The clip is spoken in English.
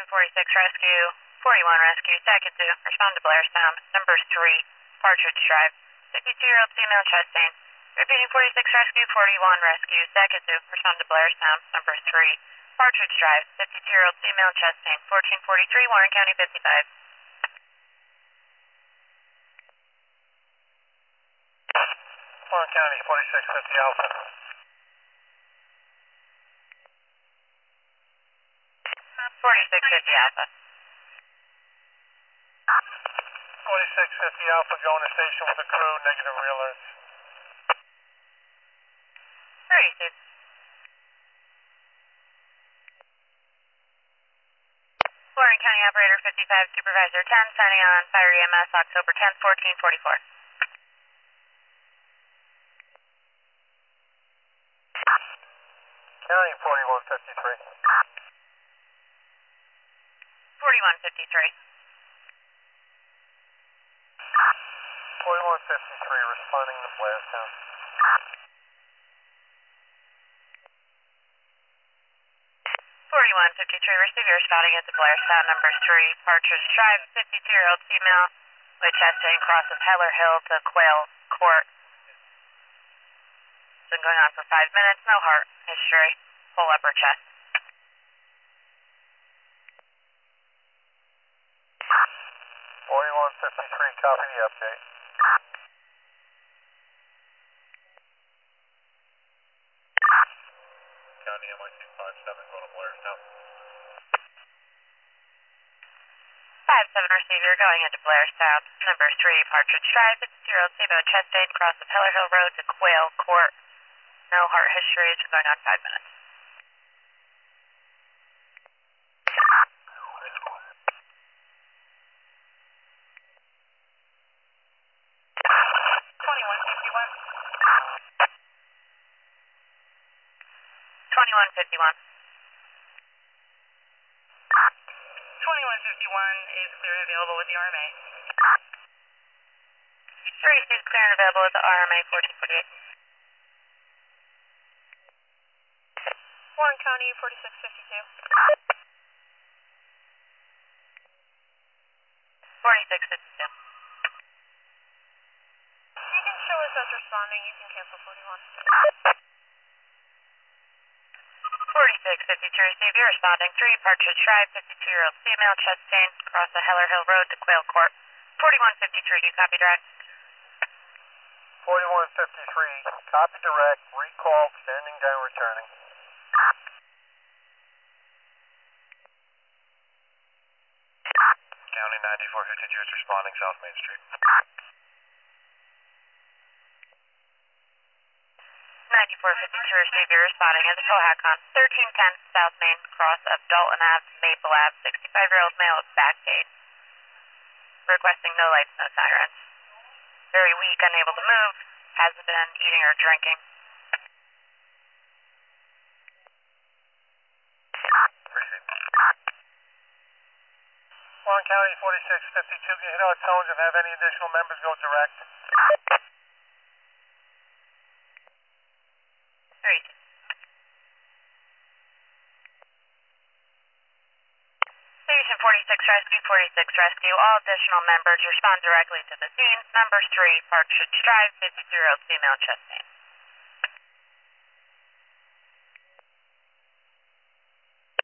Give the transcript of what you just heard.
Station 46 Rescue, 41 Rescue, Second 2, respond to Blairstown, number 3, Partridge Drive, 52-year-old female chest pain. Repeating 46 Rescue, 41 Rescue, Second 2, respond to Blairstown, number 3, Partridge Drive, 52-year-old female chest pain, 1443, Warren County 55. Warren County 4650 Alpha. 4650 Alpha. 4650 Alpha going to station with the crew, negative realers. 36. Warren County Operator 55, Supervisor 10, signing on Fire EMS October 10th, 1444. County 4153. 4153. 4153 responding to Blairstown. 4153, receive your spotting at the Blairstown, number 3, Partridge Drive, 52-year-old female with chest pain, crosses Heller Hill to Quail Court. Been going on for 5 minutes, no heart history, full upper chest. 4153, copy the update. County MIC 57, go to Blairstown. 57, receiver, going into Blairstown, number 3, Partridge Drive, 52-year-old female chest pain, crosses Heller Hill Road to Quail Court. No heart history, it's been going on 5 minutes. 2151. 2151 is clear and available with the RMA. 36 clear and available with the RMA 1448. Warren County 4652. 4652. You can show us as responding, you can cancel 41. 4652, receive your responding 3, Partridge Drive, 52-year-old female chest pain, cross the Heller Hill Road to Quail Court. 4153, do you copy direct? 4153, copy direct, recall, standing down, returning. County 9452 is responding, South Main Street. 9452, receive your responding as a Cohacon, 1310 South Main, cross of Dalton Ave, Maple Ave, 65-year-old male with back pain. Requesting no lights, no sirens. Very weak, unable to move, hasn't been eating or drinking. Warren County 4652, can you hit our tones and have any additional members go direct? 3. Station 46 Rescue, 46 Rescue, all additional members respond directly to the scene. Number 3, Partridge Drive, 52-year-old female chest pain.